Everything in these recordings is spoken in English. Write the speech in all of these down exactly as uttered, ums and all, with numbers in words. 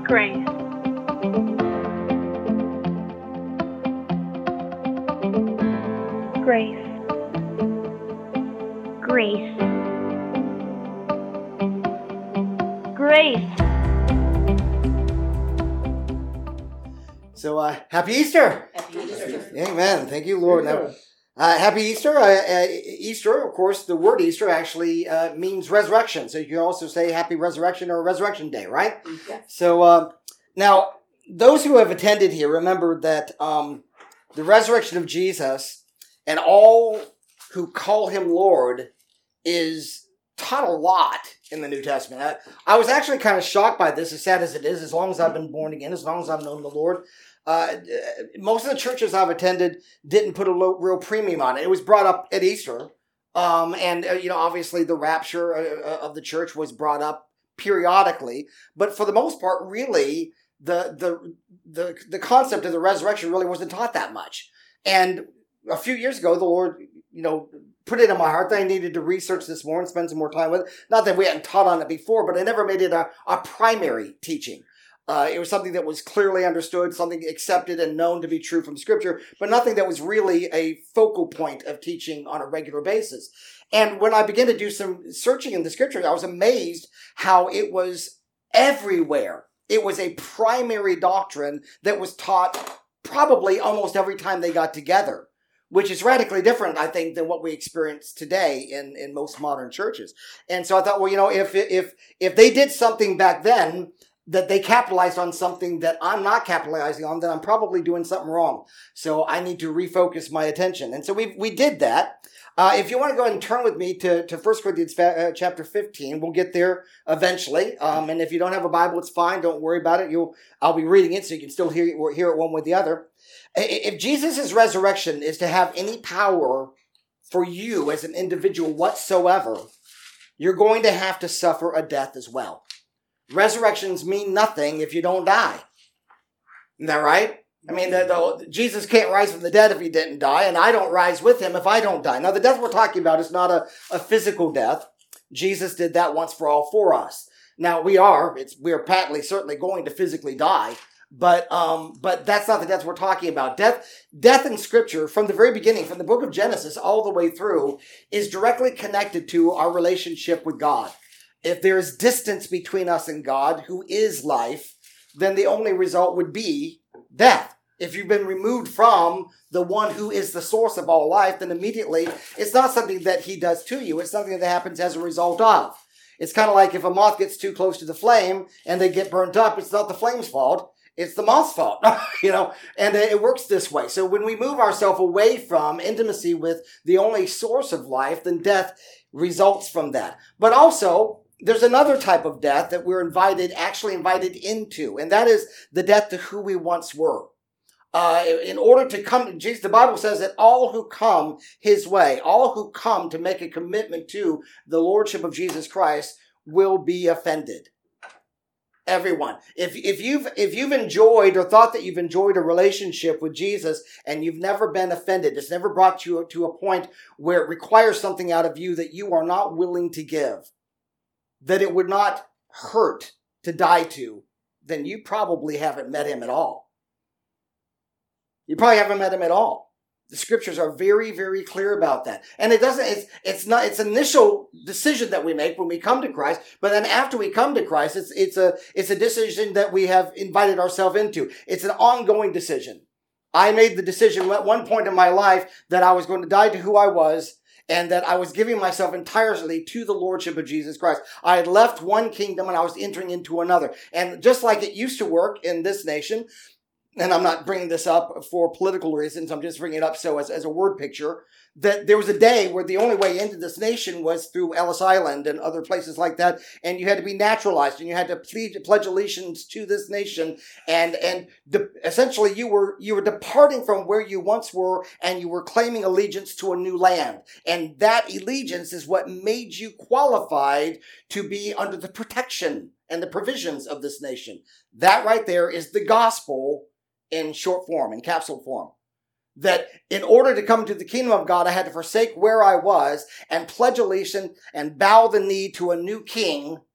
Grace. Grace. Grace. Grace. So, uh, happy Easter. Happy Easter. Amen. Thank you, Lord. Now, uh, happy Easter. Uh, uh, Easter, of course, the word Easter actually uh, means resurrection. So you can also say happy resurrection or resurrection day, right? Yeah. So, uh, now, those who have attended here, remember that um, the resurrection of Jesus and all who call him Lord is taught a lot in the New Testament. I, I was actually kind of shocked by this, as sad as it is, as long as I've been born again, as long as I've known the Lord. Uh, most of the churches I've attended didn't put a low, real premium on it. It was brought up at Easter. Um, and, uh, you know, obviously the rapture uh, of the church was brought up periodically. But for the most part, really, the, the, the, the concept of the resurrection really wasn't taught that much. And a few years ago, the Lord, you know, put it in my heart that I needed to research this more and spend some more time with it. Not that we hadn't taught on it before, but I never made it a, a primary teaching. Uh, it was something that was clearly understood, something accepted and known to be true from Scripture, but nothing that was really a focal point of teaching on a regular basis. And when I began to do some searching in the Scriptures, I was amazed how it was everywhere. It was a primary doctrine that was taught probably almost every time they got together, which is radically different, I think, than what we experience today in, in most modern churches. And so I thought, well, you know, if if if they did something back then that they capitalized on something that I'm not capitalizing on, then I'm probably doing something wrong. So I need to refocus my attention. And so we we did that. Uh, if you want to go ahead and turn with me to, to First Corinthians uh, chapter fifteen, we'll get there eventually. Um, and if you don't have a Bible, it's fine. Don't worry about it. You'll I'll be reading it so you can still hear, hear it one with the other. If Jesus' resurrection is to have any power for you as an individual whatsoever, you're going to have to suffer a death as well. Resurrections mean nothing if you don't die. Isn't that right? I mean, the, the, Jesus can't rise from the dead if he didn't die, and I don't rise with him if I don't die. Now, the death we're talking about is not a, a physical death. Jesus did that once for all for us. Now, we are, it's, we are patently certainly going to physically die, but um, but that's not the death we're talking about. Death, death in Scripture, from the very beginning, from the book of Genesis all the way through, is directly connected to our relationship with God. If there is distance between us and God, who is life, then the only result would be death. If you've been removed from the one who is the source of all life, then immediately it's not something that he does to you. It's something that happens as a result of. It's kind of like if a moth gets too close to the flame and they get burnt up, it's not the flame's fault. It's the moth's fault, you know, and it works this way. So when we move ourselves away from intimacy with the only source of life, then death results from that. But also, there's another type of death that we're invited, actually invited into, and that is the death to who we once were. Uh, in order to come to Jesus, the Bible says that all who come his way, all who come to make a commitment to the Lordship of Jesus Christ will be offended. Everyone. If, if you've, if you've enjoyed or thought that you've enjoyed a relationship with Jesus and you've never been offended, it's never brought you to a point where it requires something out of you that you are not willing to give, that it would not hurt to die to, then you probably haven't met him at all. You probably haven't met him at all. The Scriptures are very, very clear about that. And it doesn't, it's, it's not, it's an initial decision that we make when we come to Christ, but then after we come to Christ, it's, it's a, it's a decision that we have invited ourselves into. It's an ongoing decision. I made the decision at one point in my life that I was going to die to who I was, and that I was giving myself entirely to the Lordship of Jesus Christ. I had left one kingdom and I was entering into another. And just like it used to work in this nation, and I'm not bringing this up for political reasons, I'm just bringing it up so as, as a word picture, that there was a day where the only way into this nation was through Ellis Island and other places like that, and you had to be naturalized, and you had to plead, pledge allegiance to this nation, and and de- essentially you were you were departing from where you once were, and you were claiming allegiance to a new land, and that allegiance is what made you qualified to be under the protection and the provisions of this nation. That right there is the gospel in short form, in capsule form. That in order to come to the kingdom of God, I had to forsake where I was and pledge allegiance and bow the knee to a new king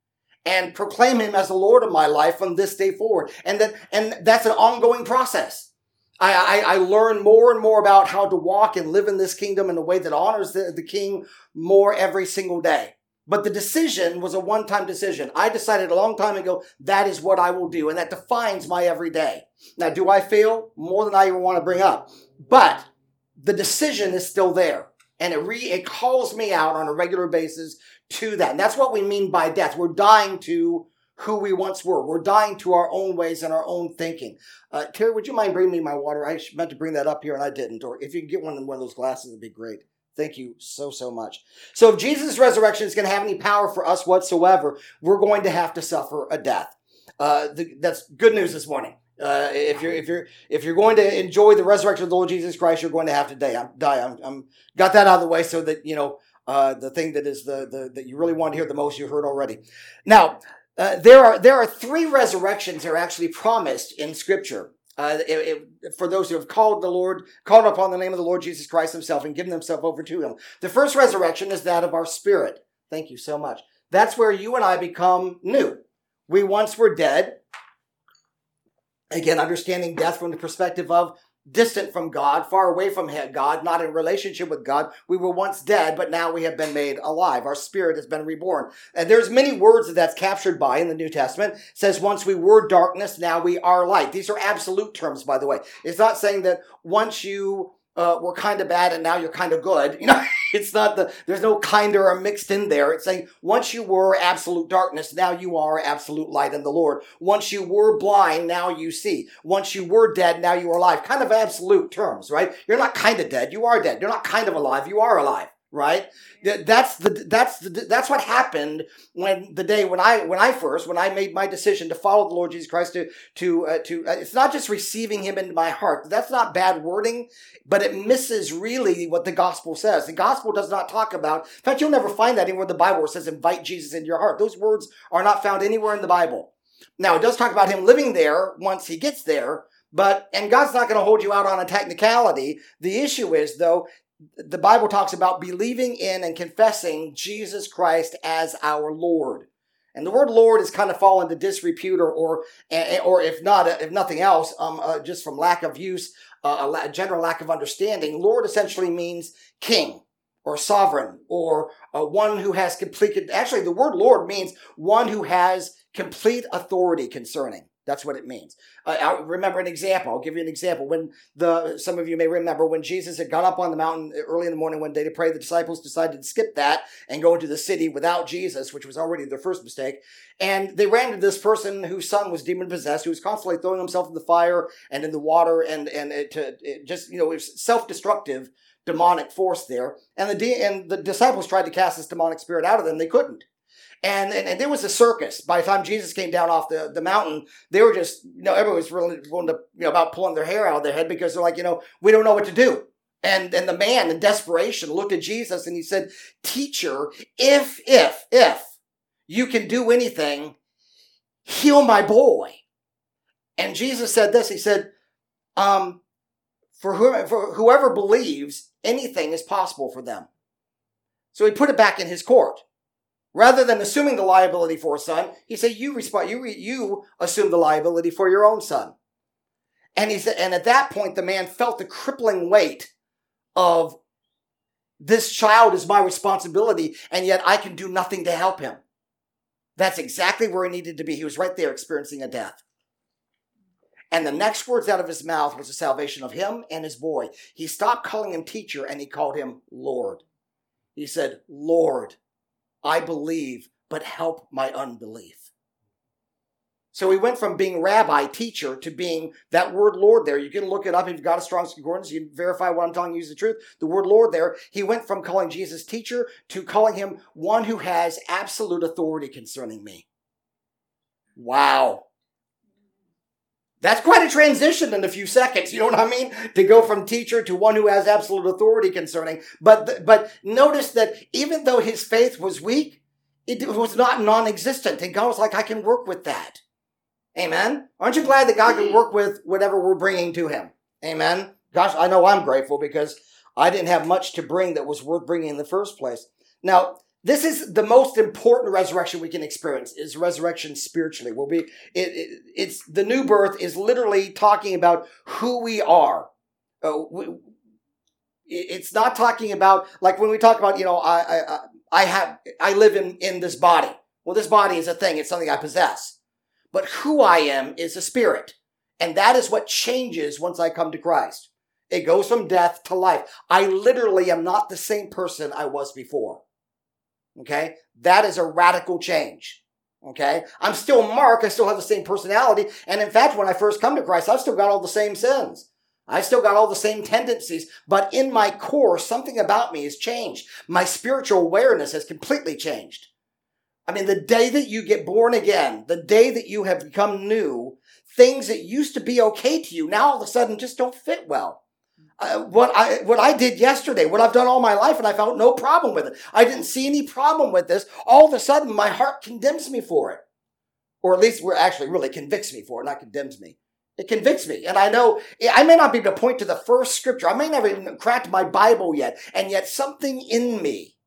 and proclaim him as the Lord of my life from this day forward. And that, and that's an ongoing process. I, I, I learn more and more about how to walk and live in this kingdom in a way that honors the, the King more every single day. But the decision was a one-time decision. I decided a long time ago, that is what I will do. And that defines my everyday. Now, do I fail? More than I even want to bring up. But the decision is still there. And it re, it calls me out on a regular basis to that. And that's what we mean by death. We're dying to who we once were. We're dying to our own ways and our own thinking. Uh, Terry, would you mind bringing me my water? I meant to bring that up here and I didn't. Or if you can get one of one of those glasses, it'd be great. Thank you so, so much. So if Jesus' resurrection is going to have any power for us whatsoever, we're going to have to suffer a death. Uh, the, that's good news this morning. Uh, if you're if you're if you're going to enjoy the resurrection of the Lord Jesus Christ, you're going to have to die. I'm, die. I'm, I'm got that out of the way so that you know uh, the thing that is the, the that you really want to hear the most. You heard already. Now uh, there are there are three resurrections that are actually promised in Scripture. Uh, it, it, for those who have called the Lord, called upon the name of the Lord Jesus Christ himself and given themselves over to him. The first resurrection is that of our spirit. Thank you so much. That's where you and I become new. We once were dead. Again, understanding death from the perspective of distant from God, far away from God, not in relationship with God. We were once dead, but now we have been made alive. Our spirit has been reborn. And there's many words that that's captured by in the New Testament. It says, once we were darkness, now we are light. These are absolute terms, by the way. It's not saying that once you uh, were kind of bad and now you're kind of good. You know, it's not the, there's no kind or mixed in there. It's saying once you were absolute darkness, now you are absolute light in the Lord. Once you were blind, now you see. Once you were dead, now you are alive. Kind of absolute terms, right? You're not kind of dead. You are dead. You're not kind of alive. You are alive. Right? That's the, that's the, that's what happened when the day when I, when I first, when I made my decision to follow the Lord Jesus Christ to, to, uh, to, uh, it's not just receiving him into my heart. That's not bad wording, but it misses really what the gospel says. The gospel does not talk about, in fact, you'll never find that anywhere in the Bible where it says invite Jesus into your heart. Those words are not found anywhere in the Bible. Now, it does talk about him living there once he gets there, but, and God's not going to hold you out on a technicality. The issue is, though, the Bible talks about believing in and confessing Jesus Christ as our Lord. And the word Lord has kind of fallen to disrepute or, or, or if not, if nothing else, um, uh, just from lack of use, uh, a general lack of understanding. Lord essentially means king or sovereign or uh, one who has complete, actually the word Lord means one who has complete authority concerning. That's what it means. Uh, I remember an example. I'll give you an example. When the, some of you may remember when Jesus had gone up on the mountain early in the morning one day to pray, the disciples decided to skip that and go into the city without Jesus, which was already their first mistake. And they ran into this person whose son was demon possessed, who was constantly throwing himself in the fire and in the water and, and it, to, it just, you know, it was self-destructive demonic force there. And the, de- and the disciples tried to cast this demonic spirit out of them. They couldn't. And, and and there was a circus. By the time Jesus came down off the, the mountain, they were just, you know, everyone was really going to, you know, about pulling their hair out of their head because they're like, you know, we don't know what to do. And and the man in desperation looked at Jesus and he said, teacher, if, if, if you can do anything, heal my boy. And Jesus said this, he said, um, for, who, for whoever believes, anything is possible for them. So he put it back in his court. Rather than assuming the liability for a son, he said, you respond, you, you assume the liability for your own son. And he said, and at that point, the man felt the crippling weight of this child is my responsibility, and yet I can do nothing to help him. That's exactly where he needed to be. He was right there experiencing a death. And the next words out of his mouth was the salvation of him and his boy. He stopped calling him teacher and he called him Lord. He said, Lord, I believe, but help my unbelief. So he went from being rabbi, teacher, to being that word Lord there. You can look it up if you've got a strong concordance. You can verify what I'm telling you is the truth. The word Lord there, he went from calling Jesus teacher to calling him one who has absolute authority concerning me. Wow. That's quite a transition in a few seconds, you know what I mean? To go from teacher to one who has absolute authority concerning. But, but notice that even though his faith was weak, it was not non-existent. And God was like, I can work with that. Amen? Aren't you glad that God can work with whatever we're bringing to him? Amen? Gosh, I know I'm grateful because I didn't have much to bring that was worth bringing in the first place. Now, This is the most important resurrection we can experience, is resurrection spiritually. We'll be, it, it, it's the new birth is literally talking about who we are. Uh, we, it's not talking about, like when we talk about, you know, I, I, I have, I live in, in this body. Well, this body is a thing. It's something I possess. But who I am is a spirit. And that is what changes once I come to Christ. It goes from death to life. I literally am not the same person I was before. Okay? That is a radical change. Okay? I'm still Mark. I still have the same personality. And in fact, when I first come to Christ, I've still got all the same sins. I still got all the same tendencies. But in my core, something about me has changed. My spiritual awareness has completely changed. I mean, the day that you get born again, the day that you have become new, things that used to be okay to you now all of a sudden just don't fit well. Uh, what I what I did yesterday, what I've done all my life, and I found no problem with it. I didn't see any problem with this. All of a sudden, my heart condemns me for it. Or at least we're actually really convicts me for it, not condemns me. It convicts me. And I know I may not be able to point to the first scripture. I may never even cracked my Bible yet. And yet something in me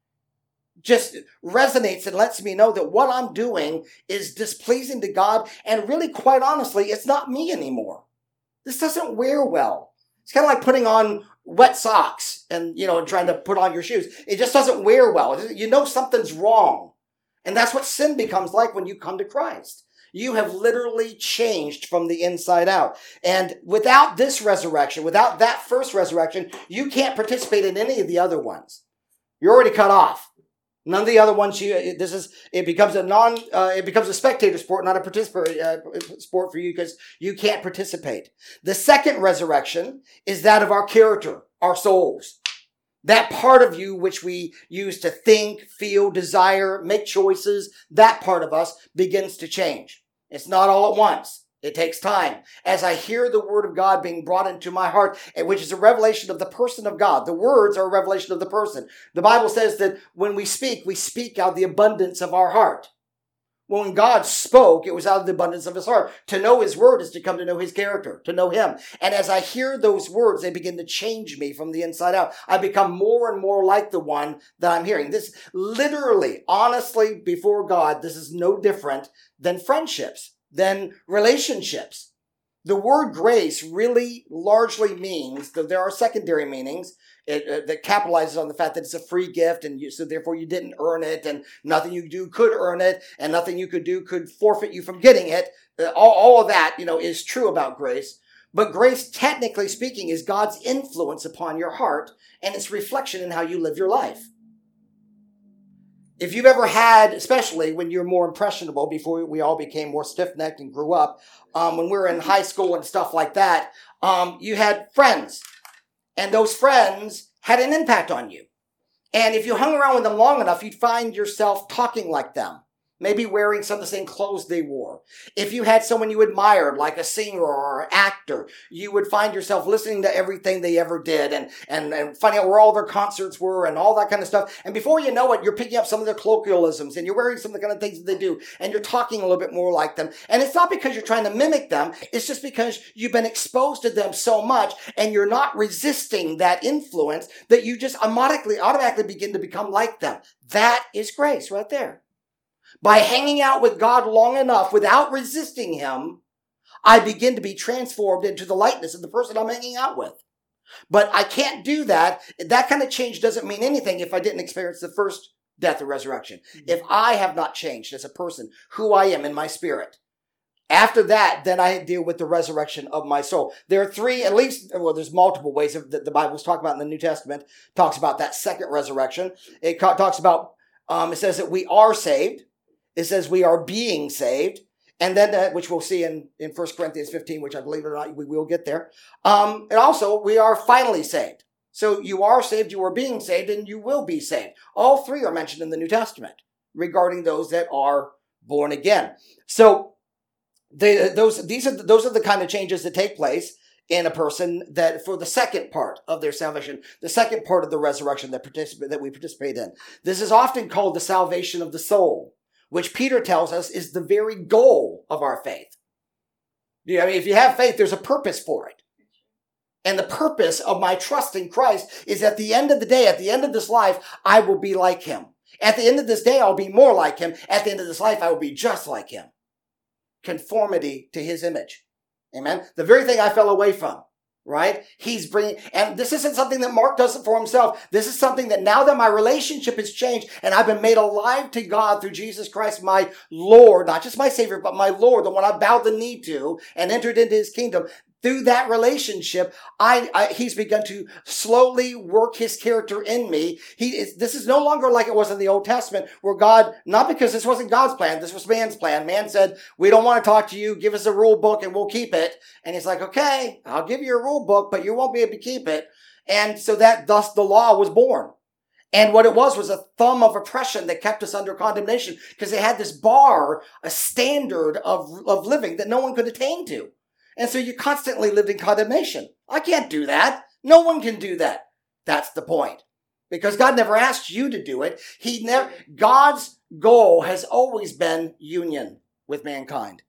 just resonates and lets me know that what I'm doing is displeasing to God. And really, quite honestly, it's not me anymore. This doesn't wear well. It's kind of like putting on wet socks and, you know, and trying to put on your shoes. It just doesn't wear well. You know something's wrong. And that's what sin becomes like when you come to Christ. You have literally changed from the inside out. And without this resurrection, without that first resurrection, you can't participate in any of the other ones. You're already cut off. None of the other ones, you, this is, it becomes a non, uh, it becomes a spectator sport, not a participant uh, sport for you because you can't participate. The second resurrection is that of our character, our souls. That part of you which we use to think, feel, desire, make choices, that part of us begins to change. It's not all at once. It takes time. As I hear the word of God being brought into my heart, which is a revelation of the person of God. The words are a revelation of the person. The Bible says that when we speak, we speak out of the abundance of our heart. When God spoke, it was out of the abundance of his heart. To know his word is to come to know his character, to know him. And as I hear those words, they begin to change me from the inside out. I become more and more like the one that I'm hearing. This literally, honestly, before God, this is no different than friendships, than relationships. The word grace really largely means, though there are secondary meanings, It, uh, that capitalizes on the fact that it's a free gift, and you, so therefore you didn't earn it, and nothing you do could earn it, and nothing you could do could forfeit you from getting it. Uh, all, all of that, you know, is true about grace. But grace, technically speaking, is God's influence upon your heart and its reflection in how you live your life. If you've ever had, especially when you're more impressionable, before we all became more stiff-necked and grew up, um, when we were in high school and stuff like that, um, you had friends. And those friends had an impact on you. And if you hung around with them long enough, you'd find yourself talking like them. Maybe wearing some of the same clothes they wore. If you had someone you admired, like a singer or an actor, you would find yourself listening to everything they ever did and, and, and finding out where all their concerts were and all that kind of stuff. And before you know it, you're picking up some of their colloquialisms and you're wearing some of the kind of things that they do. And you're talking a little bit more like them. And it's not because you're trying to mimic them. It's just because you've been exposed to them so much and you're not resisting that influence that you just automatically, automatically begin to become like them. That is grace right there. By hanging out with God long enough without resisting him, I begin to be transformed into the likeness of the person I'm hanging out with. But I can't do that. That kind of change doesn't mean anything if I didn't experience the first death and resurrection. If I have not changed as a person, who I am in my spirit. After that, then I deal with the resurrection of my soul. There are three, at least, well, there's multiple ways that the Bible's talking about in the New Testament. Talks about that second resurrection. It talks about, um, it says that we are saved. It says we are being saved. And then, uh, which we'll see in, in First Corinthians fifteen, which I believe it or not, we will get there. Um, and also, we are finally saved. So you are saved, you are being saved, and you will be saved. All three are mentioned in the New Testament regarding those that are born again. So they, those, these are, those are the kind of changes that take place in a person that for the second part of their salvation, the second part of the resurrection that, participate, that we participate in. This is often called the salvation of the soul, which Peter tells us is the very goal of our faith. I mean, if you have faith, there's a purpose for it. And the purpose of my trust in Christ is at the end of the day, at the end of this life, I will be like him. At the end of this day, I'll be more like him. At the end of this life, I will be just like him. Conformity to his image. Amen. The very thing I fell away from, right? He's bringing, and this isn't something that Mark does it for himself. This is something that now that my relationship has changed and I've been made alive to God through Jesus Christ, my Lord, not just my Savior, but my Lord, the one I bowed the knee to and entered into his kingdom. Through that relationship, I, I he's begun to slowly work his character in me. He is, this is no longer like it was in the Old Testament, where God, not because this wasn't God's plan, this was man's plan. Man said, we don't want to talk to you, give us a rule book and we'll keep it. And he's like, okay, I'll give you a rule book, but you won't be able to keep it. And so that thus the law was born. And what it was was a thumb of oppression that kept us under condemnation, because it had this bar, a standard of, of living that no one could attain to. And so you constantly lived in condemnation. I can't do that. No one can do that. That's the point. Because God never asked you to do it. He never, God's goal has always been union with mankind.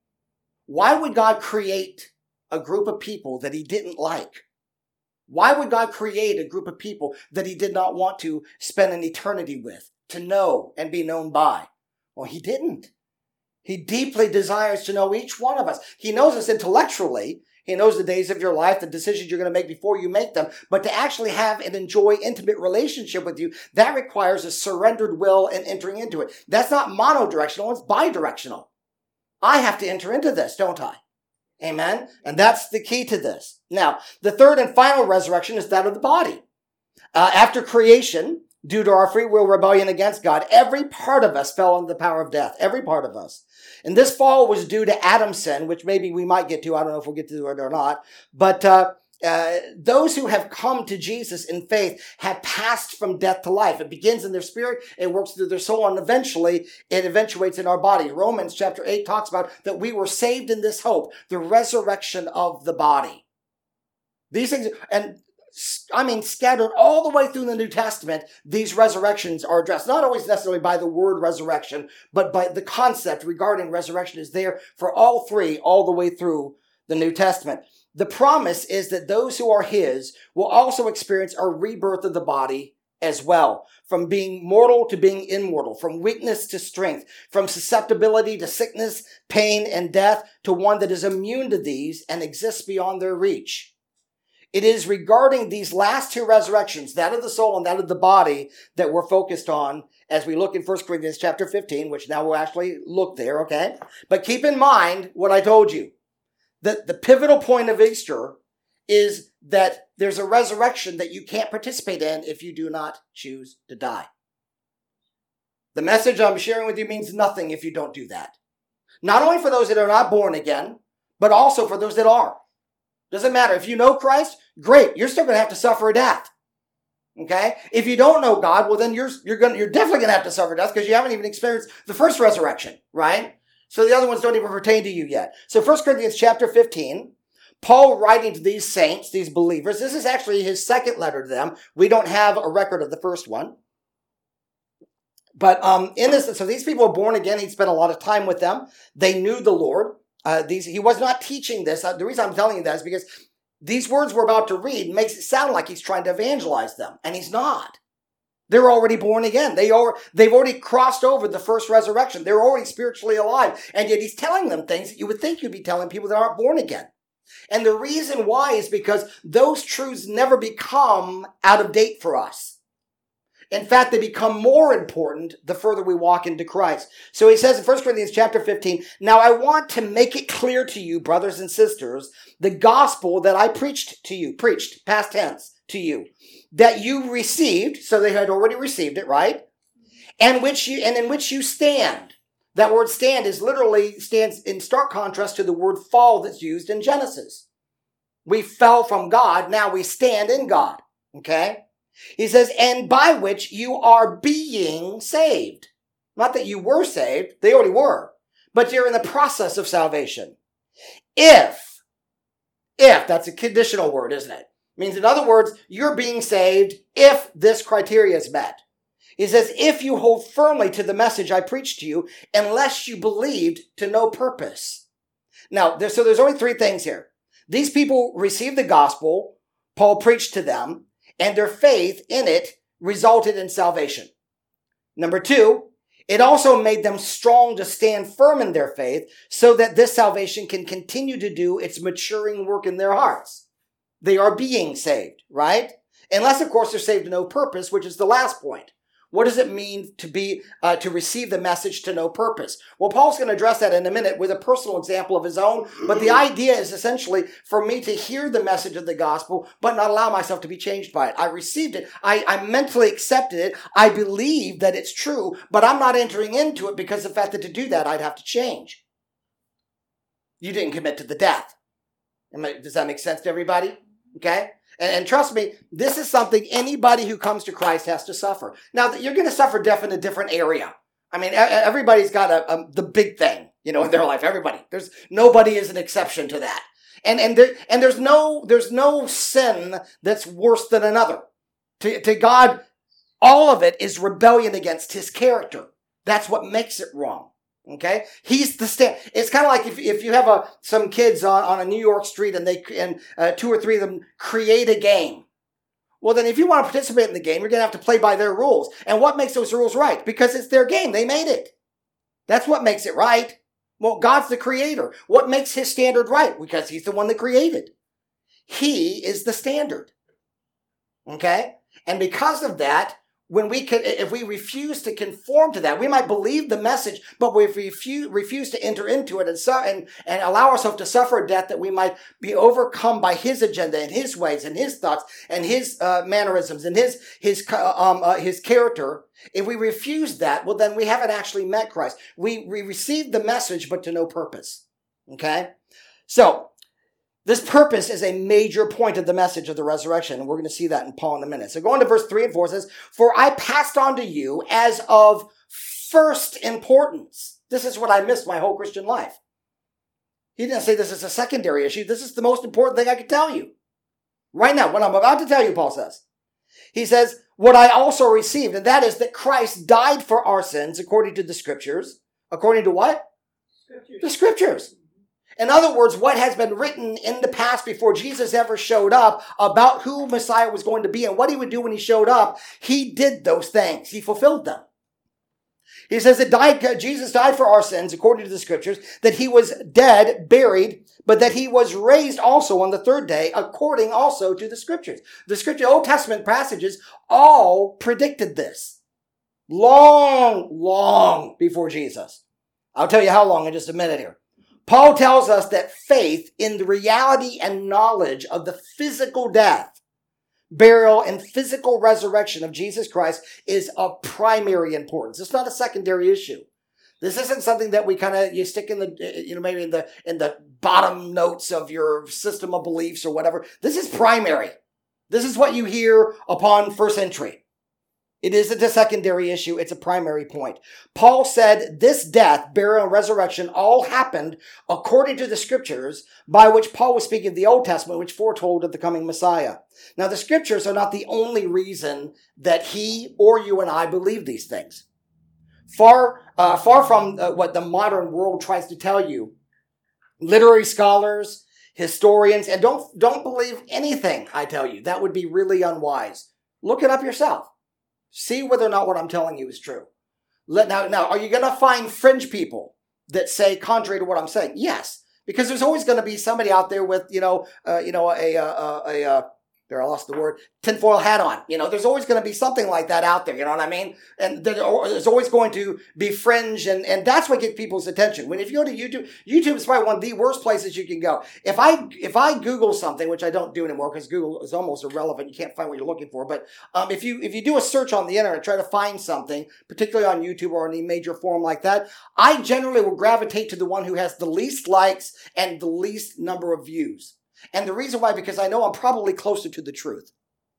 Why would God create a group of people that he didn't like? Why would God create a group of people that he did not want to spend an eternity with, to know and be known by? Well, he didn't. He deeply desires to know each one of us. He knows us intellectually. He knows the days of your life, the decisions you're going to make before you make them. But to actually have and enjoy intimate relationship with you, that requires a surrendered will and entering into it. That's not monodirectional, it's bidirectional. I have to enter into this, don't I? Amen? And that's the key to this. Now, the third and final resurrection is that of the body. Uh, after creation, due to our free will rebellion against God, every part of us fell under the power of death. Every part of us. And this fall was due to Adam's sin, which maybe we might get to. I don't know if we'll get to it or not. But uh, uh, those who have come to Jesus in faith have passed from death to life. It begins in their spirit, it works through their soul, and eventually it eventuates in our body. Romans chapter eight talks about that we were saved in this hope, the resurrection of the body. These things, and I mean, scattered all the way through the New Testament, these resurrections are addressed. Not always necessarily by the word resurrection, but by the concept regarding resurrection is there for all three, all the way through the New Testament. The promise is that those who are his will also experience a rebirth of the body as well, from being mortal to being immortal, from weakness to strength, from susceptibility to sickness, pain, and death, to one that is immune to these and exists beyond their reach. It is regarding these last two resurrections, that of the soul and that of the body, that we're focused on as we look in First Corinthians chapter fifteen, which now we'll actually look there, okay? But keep in mind what I told you, that the pivotal point of Easter is that there's a resurrection that you can't participate in if you do not choose to die. The message I'm sharing with you means nothing if you don't do that. Not only for those that are not born again, but also for those that are. Doesn't matter. If you know Christ, great. You're still going to have to suffer a death. Okay? If you don't know God, well then you're, you're going you're definitely going to have to suffer death because you haven't even experienced the first resurrection, right? So the other ones don't even pertain to you yet. So First Corinthians chapter fifteen, Paul writing to these saints, these believers, this is actually his second letter to them. We don't have a record of the first one. But um, in this, so these people were born again. He'd spent a lot of time with them. They knew the Lord. Uh, these, he was not teaching this. Uh, the reason I'm telling you that is because these words we're about to read makes it sound like he's trying to evangelize them, and he's not. They're already born again. They are, they've already crossed over the first resurrection. They're already spiritually alive, and yet he's telling them things that you would think you'd be telling people that aren't born again. And the reason why is because those truths never become out of date for us. In fact, they become more important the further we walk into Christ. So he says in First Corinthians chapter fifteen, now I want to make it clear to you, brothers and sisters, the gospel that I preached to you, preached, past tense, to you, that you received, so they had already received it, right? And which you, and in which you stand. That word stand is literally stands in stark contrast to the word fall that's used in Genesis. We fell from God, now we stand in God, okay? He says, and by which you are being saved. Not that you were saved, they already were, but you're in the process of salvation. If, if, that's a conditional word, isn't it? It means, in other words, you're being saved if this criteria is met. He says, if you hold firmly to the message I preached to you, unless you believed to no purpose. Now, there, so there's only three things here. These people received the gospel, Paul preached to them, and their faith in it resulted in salvation. Number two, it also made them strong to stand firm in their faith so that this salvation can continue to do its maturing work in their hearts. They are being saved, right? Unless, of course, they're saved to no purpose, which is the last point. What does it mean to be, uh, to receive the message to no purpose? Well, Paul's going to address that in a minute with a personal example of his own. But the idea is essentially for me to hear the message of the gospel, but not allow myself to be changed by it. I received it. I, I mentally accepted it. I believe that it's true, but I'm not entering into it because of the fact that to do that, I'd have to change. You didn't commit to the death. Does that make sense to everybody? Okay? And, and trust me, this is something anybody who comes to Christ has to suffer. Now, you're going to suffer death in a different area. I mean, everybody's got a, a, the big thing, you know, in their life. Everybody. There's nobody is an exception to that. And and there, and there's no there's no sin that's worse than another. To, to God, all of it is rebellion against his character. That's what makes it wrong. Okay, he's the stand. It's kind of like if if you have a some kids on, on a New York street and they and uh, two or three of them create a game. Well, then if you want to participate in the game, you're going to have to play by their rules. And what makes those rules right? Because it's their game. They made it. That's what makes it right. Well, God's the creator. What makes his standard right? Because he's the one that created. He is the standard. Okay, and because of that. When we can, if we refuse to conform to that, we might believe the message, but we refuse, refuse to enter into it and, su- and, and allow ourselves to suffer a death that we might be overcome by his agenda and his ways and his thoughts and his uh, mannerisms and his his um uh, his character. If we refuse that, well, then we haven't actually met Christ. We we received the message, but to no purpose. Okay, so. This purpose is a major point of the message of the resurrection, and we're going to see that in Paul in a minute. So going to verse three and four, it says, "For I passed on to you as of first importance." This is what I missed my whole Christian life. He didn't say this is a secondary issue. This is the most important thing I could tell you. Right now, what I'm about to tell you, Paul says. He says, "What I also received," and that is that Christ died for our sins according to the scriptures. According to what? Scriptures. The scriptures. In other words, what has been written in the past before Jesus ever showed up about who Messiah was going to be and what he would do when he showed up, he did those things. He fulfilled them. He says that died, Jesus died for our sins, according to the scriptures, that he was dead, buried, but that he was raised also on the third day, according also to the scriptures. The scripture, Old Testament passages all predicted this. Long, long before Jesus. I'll tell you how long in just a minute here. Paul tells us that faith in the reality and knowledge of the physical death, burial, and physical resurrection of Jesus Christ is of primary importance. It's not a secondary issue. This isn't something that we kind of, you stick in the, you know, maybe in the, in the bottom notes of your system of beliefs or whatever. This is primary. This is what you hear upon first entry. It isn't a secondary issue. It's a primary point. Paul said this death, burial, and resurrection all happened according to the scriptures, by which Paul was speaking of the Old Testament, which foretold of the coming Messiah. Now, the scriptures are not the only reason that he or you and I believe these things. Far, uh, far from uh, what the modern world tries to tell you, literary scholars, historians, and don't, don't believe anything I tell you. That would be really unwise. Look it up yourself. See whether or not what I'm telling you is true. Let, now, now, are you going to find fringe people that say contrary to what I'm saying? Yes, because there's always going to be somebody out there with, you know, uh, you know, a, a, a, a, a there, I lost the word, tinfoil hat on. You know, there's always going to be something like that out there. You know what I mean? And there's always going to be fringe, and, and that's what gets people's attention. When if you go to YouTube, YouTube is probably one of the worst places you can go. If I if I Google something, which I don't do anymore because Google is almost irrelevant, you can't find what you're looking for. But um, if you if you do a search on the internet, try to find something, particularly on YouTube or any major forum like that, I generally will gravitate to the one who has the least likes and the least number of views. And the reason why, because I know I'm probably closer to the truth.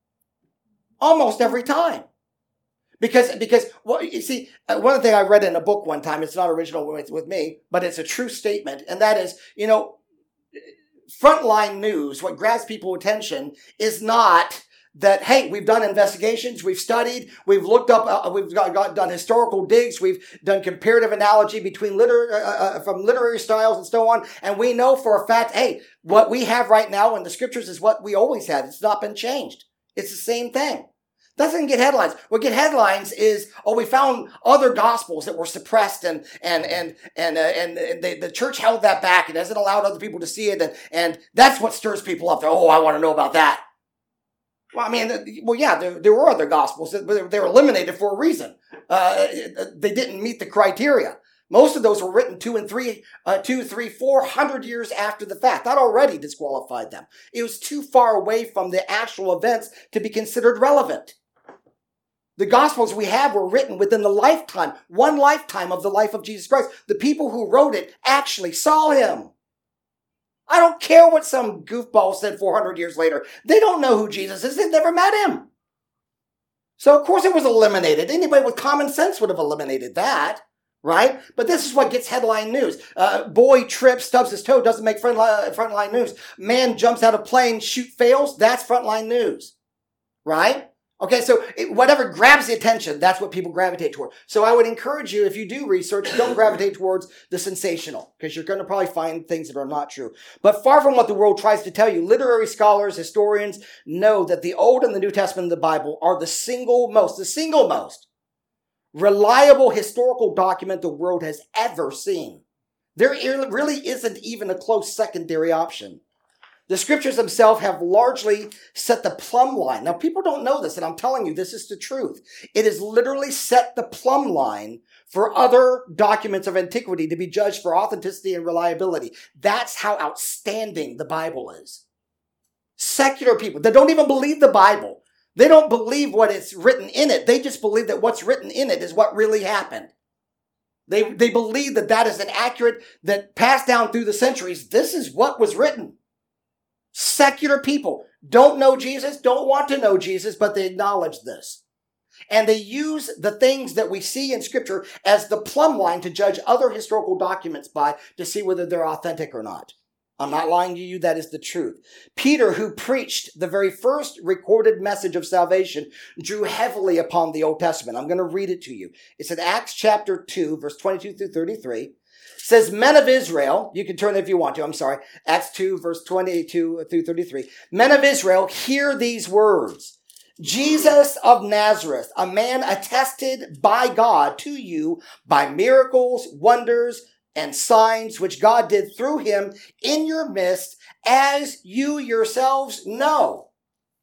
Almost every time. Because, because well, you see, one thing I read in a book one time, it's not original with, with me, but it's a true statement. And that is, you know, frontline news, what grabs people's attention is not that, hey, we've done investigations, we've studied, we've looked up, uh, we've got, got done historical digs, we've done comparative analogy between liter- uh, uh, from literary styles and so on, and we know for a fact, hey, what we have right now in the scriptures is what we always had. It's not been changed. It's the same thing. Doesn't get headlines. What get headlines is, oh, we found other gospels that were suppressed, and and and and uh, and, and they, the church held that back. It hasn't allowed other people to see it, and and that's what stirs people up. They're, oh, I want to know about that. Well, I mean, well, yeah, there, there were other gospels, but they were eliminated for a reason. Uh, they didn't meet the criteria. Most of those were written two and three, uh, two, three, four hundred years after the fact. That already disqualified them. It was too far away from the actual events to be considered relevant. The Gospels we have were written within the lifetime, one lifetime of the life of Jesus Christ. The people who wrote it actually saw him. I don't care what some goofball said four hundred years later. They don't know who Jesus is. They've never met him. So, of course, it was eliminated. Anybody with common sense would have eliminated that, right? But this is what gets headline news. Uh, boy trips, stubs his toe, doesn't make frontline, frontline news. Man jumps out of plane, shoot fails. That's frontline news, right? Okay, so it, whatever grabs the attention, that's what people gravitate toward. So I would encourage you, if you do research, don't gravitate towards the sensational, because you're going to probably find things that are not true. But far from what the world tries to tell you, literary scholars, historians know that the Old and the New Testament of the Bible are the single most, the single most reliable historical document the world has ever seen. There really isn't even a close secondary option. The scriptures themselves have largely set the plumb line. Now, people don't know this, and I'm telling you, this is the truth. It has literally set the plumb line for other documents of antiquity to be judged for authenticity and reliability. That's how outstanding the Bible is. Secular people that don't even believe the Bible, they don't believe what is written in it. They just believe that what's written in it is what really happened. They, they believe that that is an accurate, that passed down through the centuries. This is what was written. Secular people don't know Jesus, don't want to know Jesus, but they acknowledge this. And they use the things that we see in Scripture as the plumb line to judge other historical documents by, to see whether they're authentic or not. I'm not lying to you, that is the truth. Peter, who preached the very first recorded message of salvation, drew heavily upon the Old Testament. I'm going to read it to you. It's in Acts chapter two, verse twenty-two through thirty-three. Says, men of Israel, you can turn it if you want to, I'm sorry, Acts two, verse twenty-two through thirty-three. Men of Israel, hear these words. Jesus of Nazareth, a man attested by God to you by miracles, wonders, and signs which God did through him in your midst, as you yourselves know.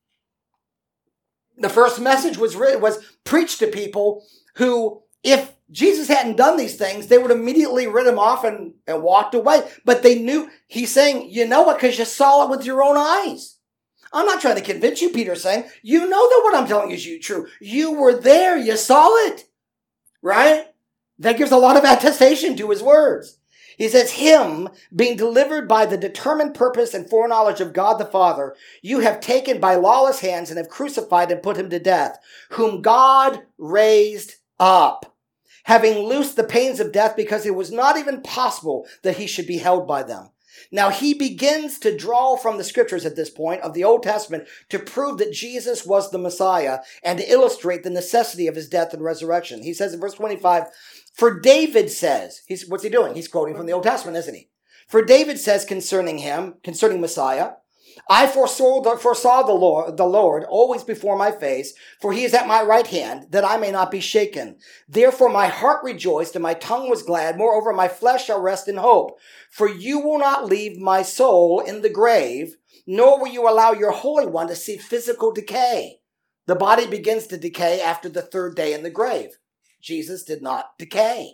The first message was written, was preached to people who, if Jesus hadn't done these things, they would immediately rid him off and, and walked away. But they knew, he's saying, you know it because you saw it with your own eyes. I'm not trying to convince you, Peter's saying. You know that what I'm telling you is true. You were there. You saw it. Right? That gives a lot of attestation to his words. He says, him being delivered by the determined purpose and foreknowledge of God the Father, you have taken by lawless hands and have crucified and put him to death, whom God raised up, having loosed the pains of death, because it was not even possible that he should be held by them. Now he begins to draw from the scriptures at this point of the Old Testament to prove that Jesus was the Messiah and to illustrate the necessity of his death and resurrection. He says in verse twenty-five, for David says, he's, what's he doing? He's quoting from the Old Testament, isn't he? For David says concerning him, concerning Messiah, I foresaw the, foresaw the Lord, the Lord always before my face, for he is at my right hand, that I may not be shaken. Therefore my heart rejoiced and my tongue was glad. Moreover, my flesh shall rest in hope. For you will not leave my soul in the grave, nor will you allow your Holy One to see physical decay. The body begins to decay after the third day in the grave. Jesus did not decay.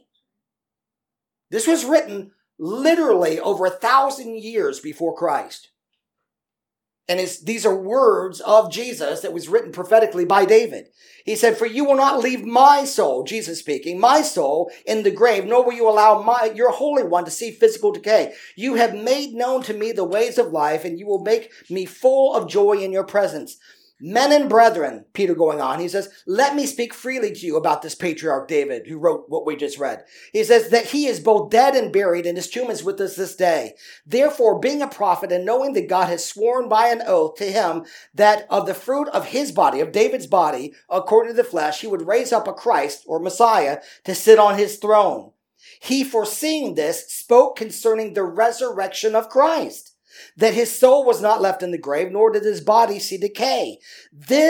This was written literally over a thousand years before Christ. And it's, these are words of Jesus that was written prophetically by David. He said, for you will not leave my soul, Jesus speaking, my soul in the grave, nor will you allow my, your Holy One to see physical decay. You have made known to me the ways of life, and you will make me full of joy in your presence. Men and brethren, Peter going on, he says, let me speak freely to you about this patriarch David, who wrote what we just read. He says that he is both dead and buried, and his tomb is with us this day. Therefore, being a prophet and knowing that God has sworn by an oath to him that of the fruit of his body, of David's body, according to the flesh, he would raise up a Christ or Messiah to sit on his throne. He, foreseeing this, spoke concerning the resurrection of Christ, that his soul was not left in the grave, nor did his body see decay. This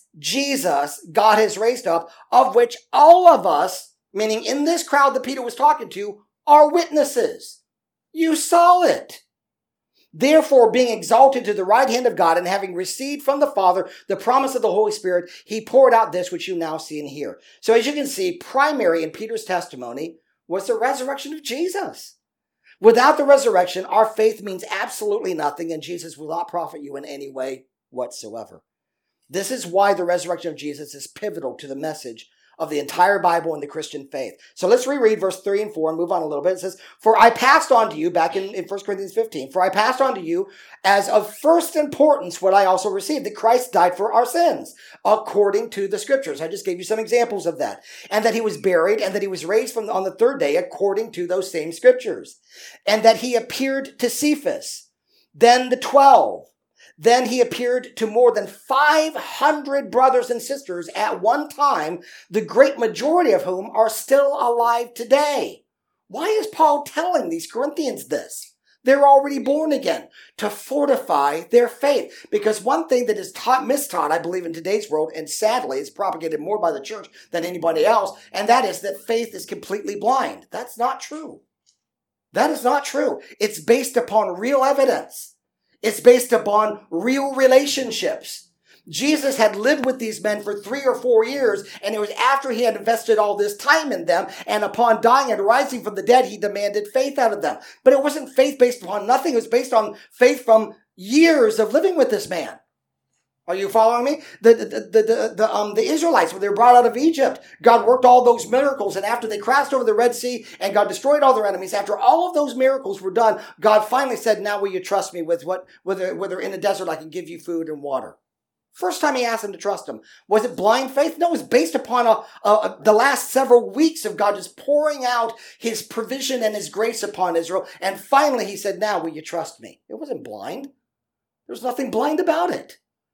Jesus, God has raised up, of which all of us, meaning in this crowd that Peter was talking to, are witnesses. You saw it. Therefore, being exalted to the right hand of God and having received from the Father the promise of the Holy Spirit, he poured out this which you now see and hear. So as you can see, primary in Peter's testimony was the resurrection of Jesus. Without the resurrection, our faith means absolutely nothing, and Jesus will not profit you in any way whatsoever. This is why the resurrection of Jesus is pivotal to the message of the entire Bible and the Christian faith. So let's reread verse three and four and move on a little bit. It says, for I passed on to you, back in, in First Corinthians fifteen, for I passed on to you as of first importance what I also received, that Christ died for our sins, according to the scriptures. I just gave you some examples of that. And that he was buried, and that he was raised from on the third day, according to those same scriptures. And that he appeared to Cephas, then the twelve. Then he appeared to more than five hundred brothers and sisters at one time, the great majority of whom are still alive today. Why is Paul telling these Corinthians this? They're already born again, to fortify their faith. Because one thing that is taught, mistaught, I believe, in today's world, and sadly is propagated more by the church than anybody else, and that is that faith is completely blind. That's not true. That is not true. It's based upon real evidence. It's based upon real relationships. Jesus had lived with these men for three or four years, and it was after he had invested all this time in them, and upon dying and rising from the dead, he demanded faith out of them. But it wasn't faith based upon nothing. It was based on faith from years of living with this man. Are you following me? The, the, the, the, the, um, the Israelites, when they were brought out of Egypt, God worked all those miracles. And after they crossed over the Red Sea and God destroyed all their enemies, after all of those miracles were done, God finally said, now will you trust me with what, whether, whether in the desert I can give you food and water? First time he asked them to trust him. Was it blind faith? No, it was based upon a, a, the last several weeks of God just pouring out his provision and his grace upon Israel. And finally he said, now will you trust me? It wasn't blind. There was nothing blind about it.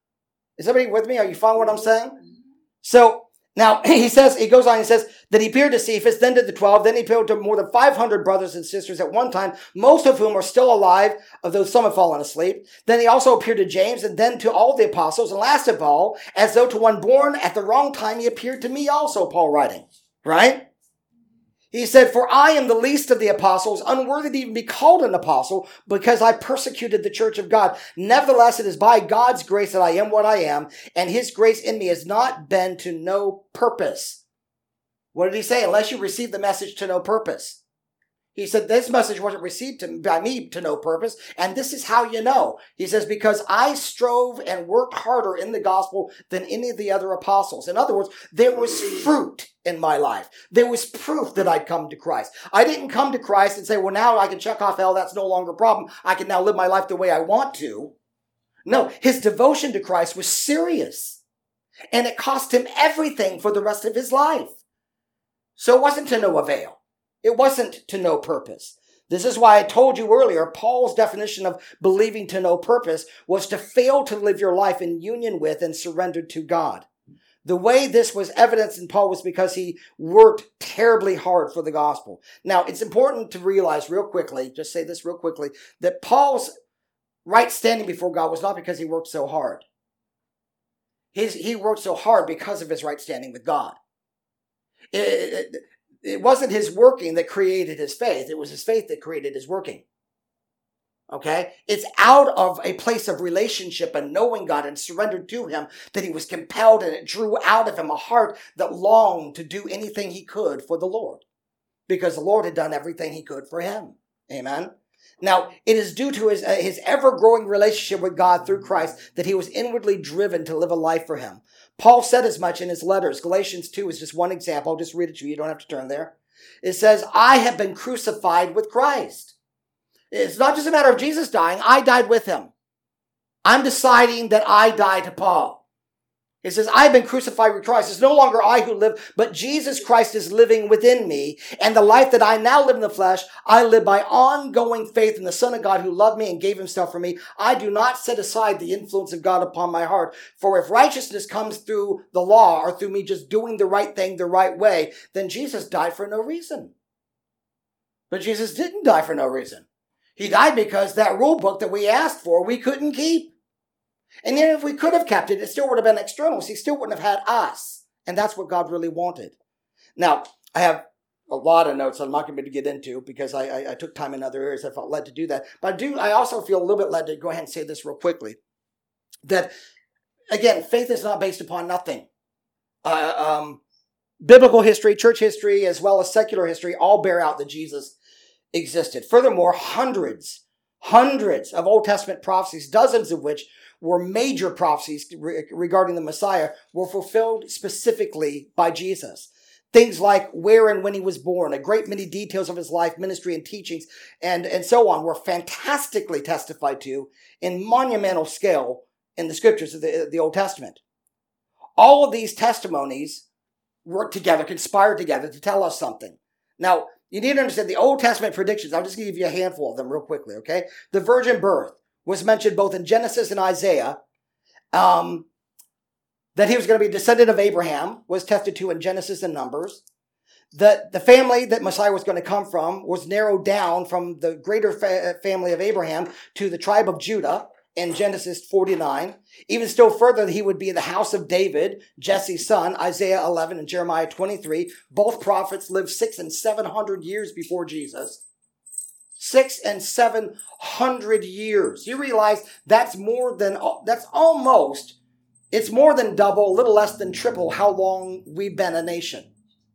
Is everybody with me? Are you following what I'm saying? So now he says, he goes on, he says that he appeared to Cephas, then to the twelve, then he appeared to more than five hundred brothers and sisters at one time, most of whom are still alive, although some have fallen asleep. Then he also appeared to James, and then to all the apostles, and last of all, as though to one born at the wrong time, he appeared to me also, Paul writing, right? He said, for I am the least of the apostles, unworthy to even be called an apostle, because I persecuted the church of God. Nevertheless, it is by God's grace that I am what I am, and his grace in me has not been to no purpose. What did he say? Unless you receive the message to no purpose. He said, this message wasn't received to, by me to no purpose, and this is how you know. He says, because I strove and worked harder in the gospel than any of the other apostles. In other words, there was fruit in my life. There was proof that I'd come to Christ. I didn't come to Christ and say, well, now I can check off hell. That's no longer a problem. I can now live my life the way I want to. No, his devotion to Christ was serious, and it cost him everything for the rest of his life. So it wasn't to no avail. It wasn't to no purpose. This is why I told you earlier, Paul's definition of believing to no purpose was to fail to live your life in union with and surrendered to God. The way this was evidenced in Paul was because he worked terribly hard for the gospel. Now, it's important to realize real quickly, just say this real quickly, that Paul's right standing before God was not because he worked so hard. His, he worked so hard because of his right standing with God. It, it, It wasn't his working that created his faith. It was his faith that created his working. Okay? It's out of a place of relationship and knowing God and surrendered to him that he was compelled, and it drew out of him a heart that longed to do anything he could for the Lord, because the Lord had done everything he could for him. Amen? Now, it is due to his, uh, his ever-growing relationship with God through Christ that he was inwardly driven to live a life for him. Paul said as much in his letters. Galatians two is just one example. I'll just read it to you. You don't have to turn there. It says, I have been crucified with Christ. It's not just a matter of Jesus dying. I died with him. I'm deciding that I die to Paul. It says, I've been crucified with Christ. It's no longer I who live, but Jesus Christ is living within me. And the life that I now live in the flesh, I live by ongoing faith in the Son of God who loved me and gave himself for me. I do not set aside the influence of God upon my heart. For if righteousness comes through the law or through me just doing the right thing the right way, then Jesus died for no reason. But Jesus didn't die for no reason. He died because that rule book that we asked for, we couldn't keep. And then if we could have kept it, it still would have been external. So he still wouldn't have had us. And that's what God really wanted. Now, I have a lot of notes I'm not going to get into because I, I, I took time in other areas. I felt led to do that. But I do. I also feel a little bit led to go ahead and say this real quickly. That, again, faith is not based upon nothing. Uh, um, biblical history, church history, as well as secular history all bear out that Jesus existed. Furthermore, hundreds, hundreds of Old Testament prophecies, dozens of which were major prophecies re- regarding the Messiah, were fulfilled specifically by Jesus. Things like where and when he was born, a great many details of his life, ministry, and teachings, and, and so on were fantastically testified to in monumental scale in the scriptures of the, the Old Testament. All of these testimonies work together, conspired together to tell us something. Now, you need to understand the Old Testament predictions. I'll just give you a handful of them real quickly, okay? The virgin birth was mentioned both in Genesis and Isaiah. Um, that he was going to be a descendant of Abraham was tested to in Genesis and Numbers. That the family that Messiah was going to come from was narrowed down from the greater fa- family of Abraham to the tribe of Judah in Genesis forty-nine. Even still further, he would be the house of David, Jesse's son, Isaiah eleven and Jeremiah twenty-three. Both prophets lived six and seven hundred years before Jesus. Six and seven hundred years. You realize that's more than, that's almost, it's more than double, a little less than triple how long we've been a nation.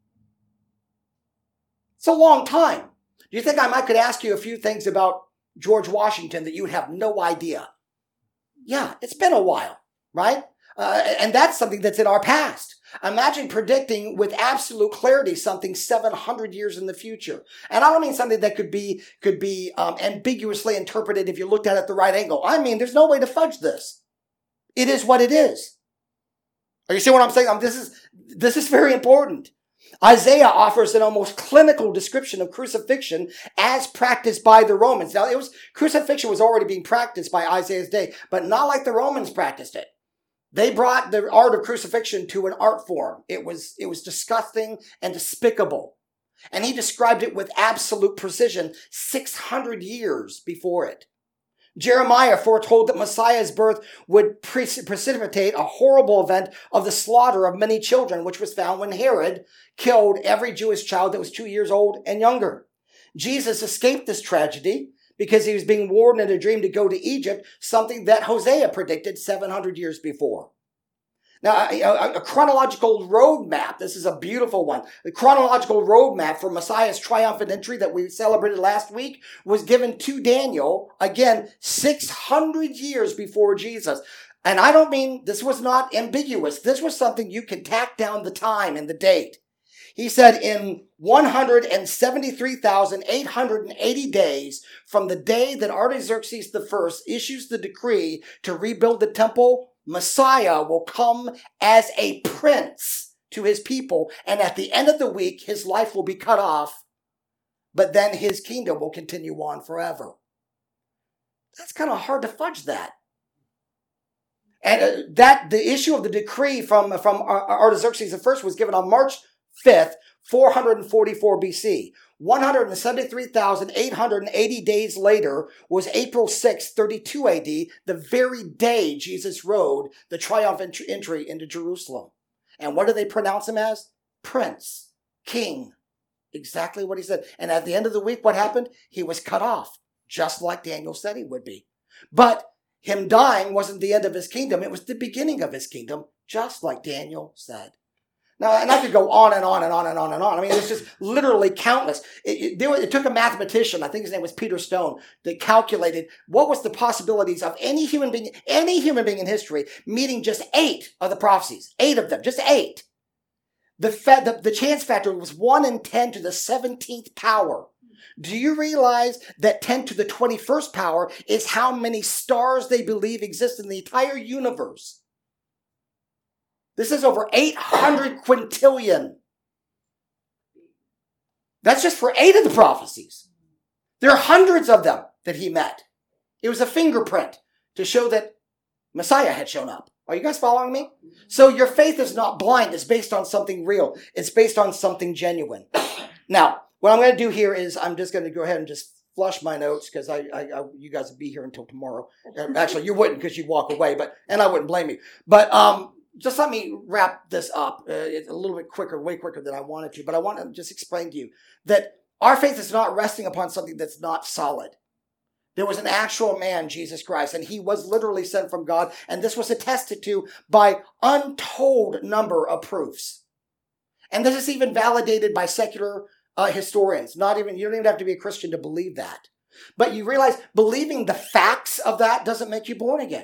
It's a long time. Do you think I might could ask you a few things about George Washington that you would have no idea? Yeah, it's been a while, right? Uh, and that's something that's in our past. Imagine predicting with absolute clarity something seven hundred years in the future. And I don't mean something that could be could be um, ambiguously interpreted if you looked at it at the right angle. I mean, there's no way to fudge this. It is what it is. Are you see what I'm saying? Um, this is this is very important. Isaiah offers an almost clinical description of crucifixion as practiced by the Romans. Now, it was crucifixion was already being practiced by Isaiah's day, but not like the Romans practiced it. They brought the art of crucifixion to an art form. It was, it was disgusting and despicable. And he described it with absolute precision six hundred years before it. Jeremiah foretold that Messiah's birth would pre- precipitate a horrible event of the slaughter of many children, which was found when Herod killed every Jewish child that was two years old and younger. Jesus escaped this tragedy because he was being warned in a dream to go to Egypt, something that Hosea predicted seven hundred years before. Now, a, a, a chronological roadmap, this is a beautiful one. The chronological roadmap for Messiah's triumphant entry that we celebrated last week was given to Daniel, again, six hundred years before Jesus. And I don't mean this was not ambiguous. This was something you could tack down the time and the date. He said in one hundred seventy-three thousand eight hundred eighty days from the day that Artaxerxes the First issues the decree to rebuild the temple, Messiah will come as a prince to his people, and at the end of the week, his life will be cut off, but then his kingdom will continue on forever. That's kind of hard to fudge that. And uh, that the issue of the decree from, from Artaxerxes the First was given on March fifth, four forty-four B C. one hundred seventy-three thousand eight hundred eighty days later was April sixth, thirty-two A D, the very day Jesus rode the triumphant entry into Jerusalem. And what do they pronounce him as? Prince, king. Exactly what he said. And at the end of the week, what happened? He was cut off, just like Daniel said he would be. But him dying wasn't the end of his kingdom. It was the beginning of his kingdom, just like Daniel said. Now, and I could go on and on and on and on and on. I mean, it's just literally countless. It, it, there, it took a mathematician, I think his name was Peter Stone, that calculated what was the possibilities of any human being, any human being in history meeting just eight of the prophecies. Eight of them, just eight. The, fa- the, the chance factor was one in ten to the seventeenth power. Do you realize that ten to the twenty-first power is how many stars they believe exist in the entire universe? This is over eight hundred quintillion. That's just for eight of the prophecies. There are hundreds of them that he met. It was a fingerprint to show that Messiah had shown up. Are you guys following me? So your faith is not blind. It's based on something real. It's based on something genuine. Now, what I'm going to do here is I'm just going to go ahead and just flush my notes because I, I, I, you guys would be here until tomorrow. Actually, you wouldn't because you'd walk away, but and I wouldn't blame you. But um, just let me wrap this up. Uh, it's a little bit quicker, way quicker than I wanted to. But I want to just explain to you that our faith is not resting upon something that's not solid. There was an actual man, Jesus Christ, and he was literally sent from God, and this was attested to by untold number of proofs. And this is even validated by secular uh, historians. Not even, you don't even have to be a Christian to believe that. But you realize believing the facts of that doesn't make you born again.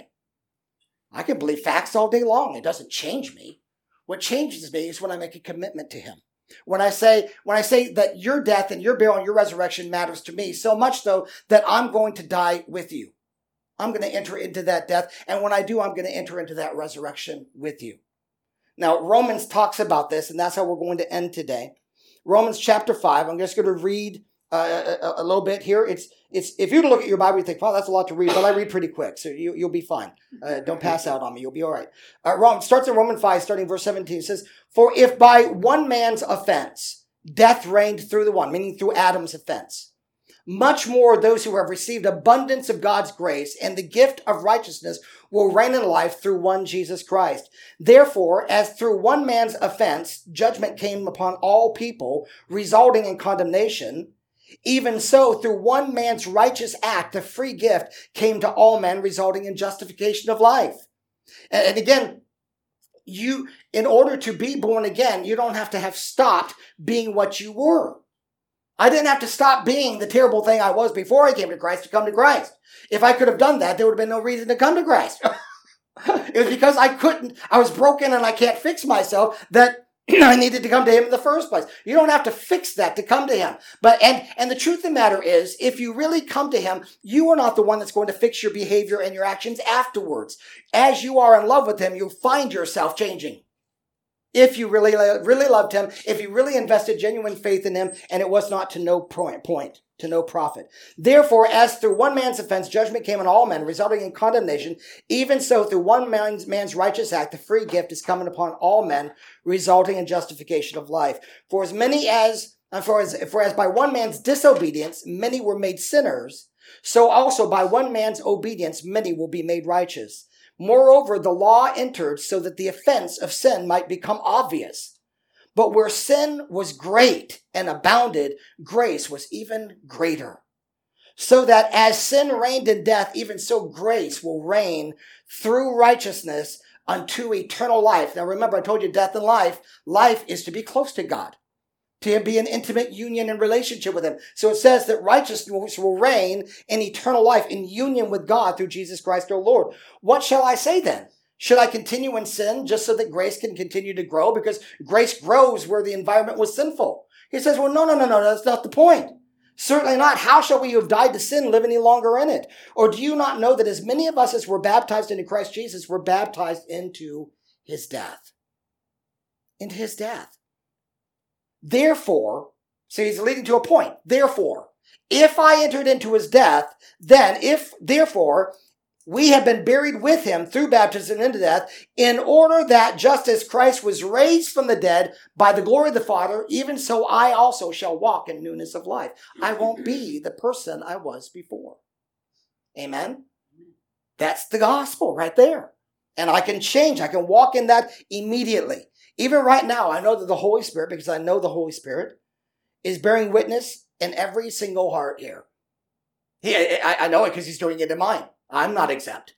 I can believe facts all day long. It doesn't change me. What changes me is when I make a commitment to him. When I say, when I say that your death and your burial and your resurrection matters to me, so much so that I'm going to die with you. I'm going to enter into that death. And when I do, I'm going to enter into that resurrection with you. Now, Romans talks about this, and that's how we're going to end today. Romans chapter five, I'm just going to read uh, a, a little bit here. It's, it's, if you look at your Bible, you think, wow, that's a lot to read, but I read pretty quick, so you, you'll be fine. Uh, don't pass out on me. You'll be all right. Uh, Rome starts in Romans five, starting verse seventeen. It says, for if by one man's offense, death reigned through the one, meaning through Adam's offense, much more those who have received abundance of God's grace and the gift of righteousness will reign in life through one Jesus Christ. Therefore, as through one man's offense, judgment came upon all people, resulting in condemnation, even so, through one man's righteous act, a free gift came to all men, resulting in justification of life. And, and again, you, in order to be born again, you don't have to have stopped being what you were. I didn't have to stop being the terrible thing I was before I came to Christ to come to Christ. If I could have done that, there would have been no reason to come to Christ. It was because I couldn't, I was broken and I can't fix myself that I needed to come to him in the first place. You don't have to fix that to come to him. But, and, and the truth of the matter is, if you really come to him, you are not the one that's going to fix your behavior and your actions afterwards. As you are in love with him, you'll find yourself changing. If you really, really loved him, if you really invested genuine faith in him, and it was not to no point, point, to no profit. Therefore, as through one man's offense, judgment came on all men, resulting in condemnation, even so through one man's, man's righteous act, the free gift is coming upon all men, resulting in justification of life. For as many as, for as, for as by one man's disobedience, many were made sinners, so also by one man's obedience, many will be made righteous. Moreover, the law entered so that the offense of sin might become obvious. But where sin was great and abounded, grace was even greater. So that as sin reigned in death, even so grace will reign through righteousness unto eternal life. Now remember, I told you death and life. Life is to be close to God, to be in intimate union and relationship with him. So it says that righteousness will reign in eternal life, in union with God through Jesus Christ our Lord. What shall I say then? Should I continue in sin just so that grace can continue to grow? Because grace grows where the environment was sinful. He says, well, no, no, no, no, that's not the point. Certainly not. How shall we who have died to sin live any longer in it? Or do you not know that as many of us as were baptized into Christ Jesus were baptized into his death? Into his death. Therefore, so he's leading to a point. Therefore, if I entered into his death, then if, therefore, we have been buried with him through baptism into death, in order that just as Christ was raised from the dead by the glory of the Father, even so I also shall walk in newness of life. I won't be the person I was before. Amen? That's the gospel right there. And I can change. I can walk in that immediately. Even right now, I know that the Holy Spirit, because I know the Holy Spirit, is bearing witness in every single heart here. He, I, I know it because he's doing it in mine. I'm not exempt.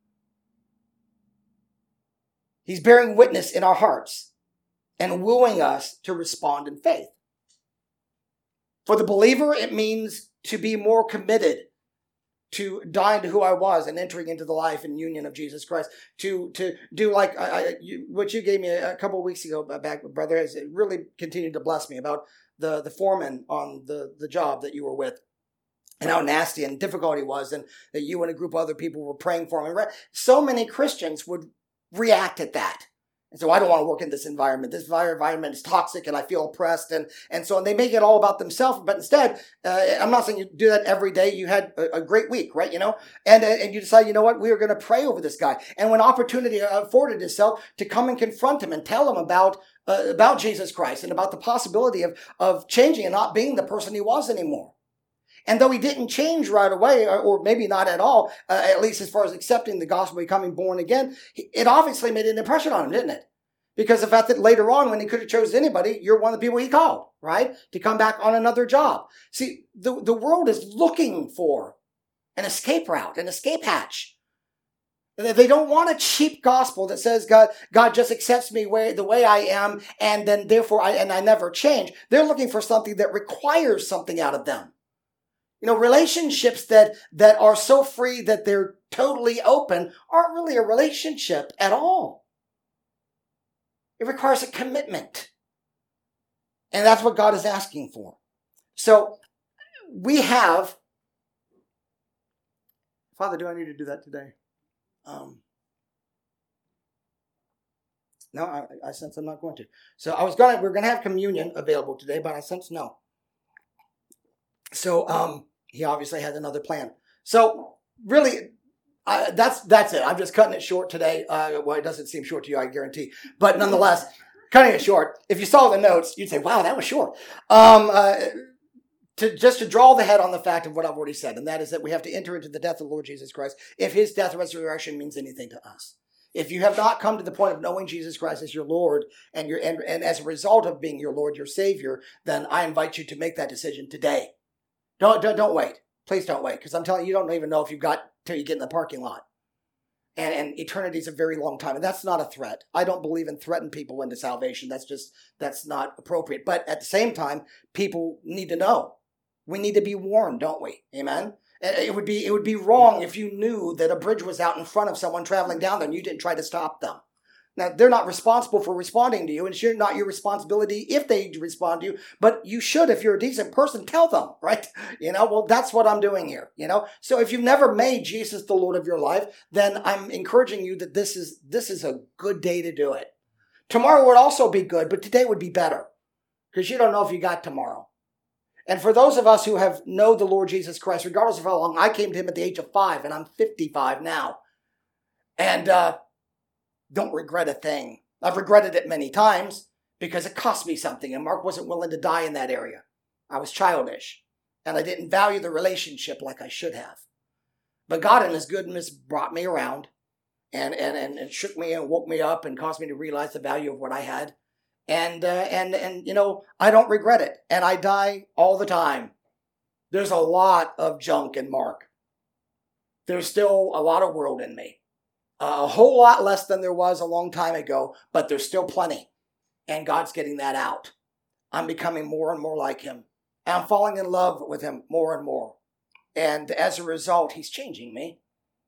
He's bearing witness in our hearts and wooing us to respond in faith. For the believer, it means to be more committed to dying to who I was and entering into the life and union of Jesus Christ. To to do like I, I, you, what you gave me a, a couple of weeks ago back, brother, has really continued to bless me about the, the foreman on the, the job that you were with. And how nasty and difficult he was, and that you and a group of other people were praying for him. And so many Christians would react at that. And so I don't want to work in this environment. This environment is toxic and I feel oppressed. And, and so and they make it all about themselves. But instead, uh, I'm not saying you do that every day. You had a, a great week, right? You know, and, and you decide, you know what, we are going to pray over this guy. And when opportunity afforded itself to come and confront him and tell him about uh, about Jesus Christ and about the possibility of, of changing and not being the person he was anymore. And though he didn't change right away, or, or maybe not at all, uh, at least as far as accepting the gospel, becoming born again, it obviously made an impression on him, didn't it? Because the fact that later on, when he could have chosen anybody, you're one of the people he called, right? To come back on another job. See, the, the world is looking for an escape route, an escape hatch. They don't want a cheap gospel that says God, God just accepts me way, the way I am, and then therefore I, and I never change. They're looking for something that requires something out of them. You know, relationships that, that are so free that they're totally open aren't really a relationship at all. It requires a commitment. And that's what God is asking for. So we have, Father, do I need to do that today? Um, no, I, I sense I'm not going to. So I was going to, we're going to have communion available today, but I sense no. So um, he obviously had another plan. So really, Uh, that's that's it. I'm just cutting it short today. Uh, well, it doesn't seem short to you, I guarantee. But nonetheless, cutting it short. If you saw the notes, you'd say, "Wow, that was short." Um, uh, to just to draw the head on the fact of what I've already said, and that is that we have to enter into the death of the Lord Jesus Christ. If His death and resurrection means anything to us, if you have not come to the point of knowing Jesus Christ as your Lord and your and, and as a result of being your Lord, your Savior, then I invite you to make that decision today. Don't don't, don't wait. Please don't wait, because I'm telling you, you don't even know if you've got till you get in the parking lot. And, and eternity is a very long time. And that's not a threat. I don't believe in threatening people into salvation. That's just, that's not appropriate. But at the same time, people need to know. We need to be warned, don't we? Amen? It would be, it would be wrong if you knew that a bridge was out in front of someone traveling down there and you didn't try to stop them. Now, they're not responsible for responding to you, and it's not your responsibility if they respond to you, but you should, if you're a decent person, tell them, right? You know, well, that's what I'm doing here, you know? So if you've never made Jesus the Lord of your life, then I'm encouraging you that this is, this is a good day to do it. Tomorrow would also be good, but today would be better, because you don't know if you got tomorrow. And for those of us who have known the Lord Jesus Christ, regardless of how long, I came to Him at the age of five, and I'm fifty-five now. And, uh, don't regret a thing. I've regretted it many times because it cost me something, and Mark wasn't willing to die in that area. I was childish, and I didn't value the relationship like I should have. But God in His goodness brought me around and, and, and, and shook me and woke me up and caused me to realize the value of what I had. And, uh, and, and, you know, I don't regret it. And I die all the time. There's a lot of junk in Mark. There's still a lot of world in me. A whole lot less than there was a long time ago, but there's still plenty. And God's getting that out. I'm becoming more and more like Him. And I'm falling in love with Him more and more. And as a result, He's changing me.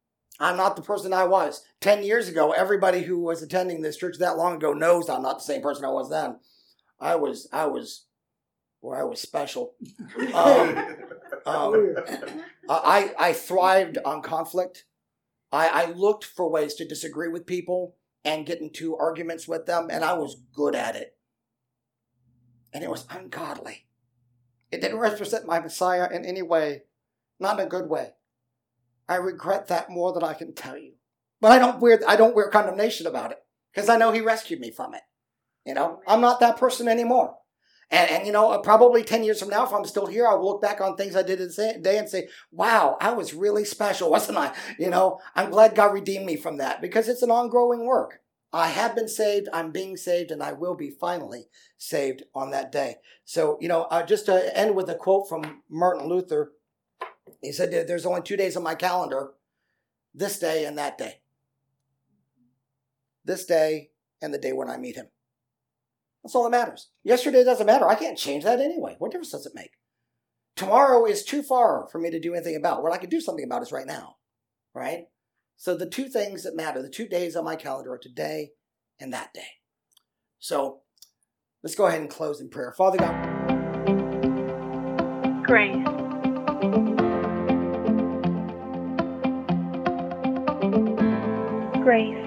I'm not the person I was. Ten years ago, everybody who was attending this church that long ago knows I'm not the same person I was then. I was, I was, boy, I was special. Um, um, I, I thrived on conflict. I, I looked for ways to disagree with people and get into arguments with them, and I was good at it. And it was ungodly. It didn't represent my Messiah in any way, not in a good way. I regret that more than I can tell you. But I don't wear I don't wear condemnation about it, because I know He rescued me from it. You know, I'm not that person anymore. And, and, you know, probably ten years from now, if I'm still here, I'll look back on things I did today and say, wow, I was really special, wasn't I? You know, I'm glad God redeemed me from that, because it's an ongoing work. I have been saved, I'm being saved, and I will be finally saved on that day. So, you know, uh, just to end with a quote from Martin Luther, he said, there's only two days on my calendar, this day and that day. This day and the day when I meet Him. That's all that matters. Yesterday doesn't matter. I can't change that anyway. What difference does it make? Tomorrow is too far for me to do anything about. What I can do something about is right now, right? So the two things that matter, the two days on my calendar are today and that day. So let's go ahead and close in prayer. Father God. Grace. Grace.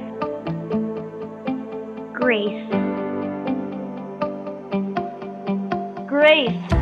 Grace. Grace.